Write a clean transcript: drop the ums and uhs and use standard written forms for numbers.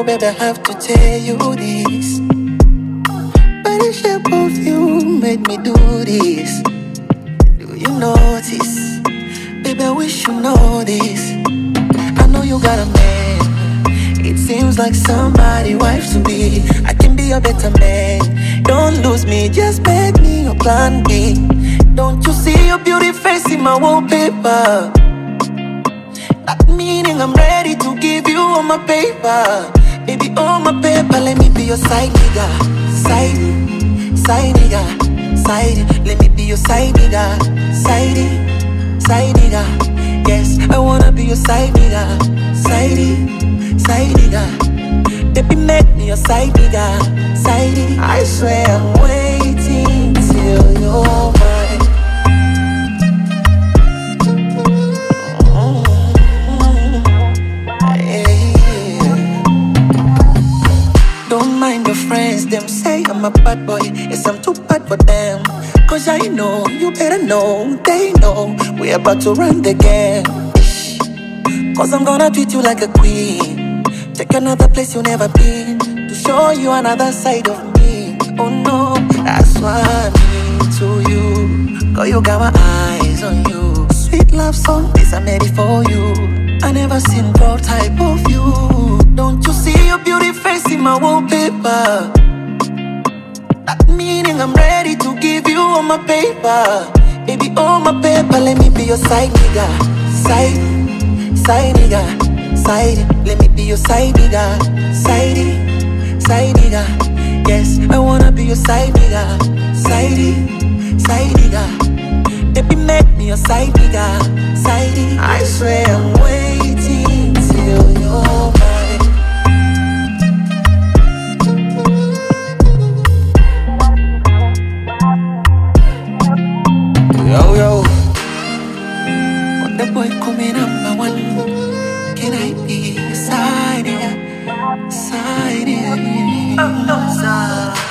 baby, I have to tell you this. But the shape of you made me do this. Do you notice? Baby, I wish you know this. I know you got a man. It seems like somebody wife to be. I can be a better man. Don't lose me, just make me your plan B. Don't you see your beauty face in my wallpaper? That meaning I'm ready to give you all my paper. Baby, all my paper, let me be your side nigga. Side nigga, side. Let me be your side nigga. Side nigga. Yes, I wanna be your side nigga. Side nigga. Baby, make me your side nigga. I swear I'm waiting till you're mine. Don't mind your friends, them say I'm a bad boy. Yes, I'm too bad for them. Cause I know, you better know, they know we're about to run the game. Cause I'm gonna treat you like a queen. Take another place you've never been, to show you another side of me. Oh no, that's why I'm into you. Girl, you got my eyes on you. Sweet love song, this I made it for you. I never seen girl type of you. Don't you see your beauty face in my wallpaper? That meaning I'm ready to give you all my paper. Baby, all my paper, let me be your side nigga. Side nigga, side. Let me be your side nigga. Side nigga. Yes, I wanna be your side nigga. Side nigga. Baby, make me your side nigga. I swear I'm waiting till you're mine. Yo, when the boy coming number one, can I be your side nigga? Side nigga.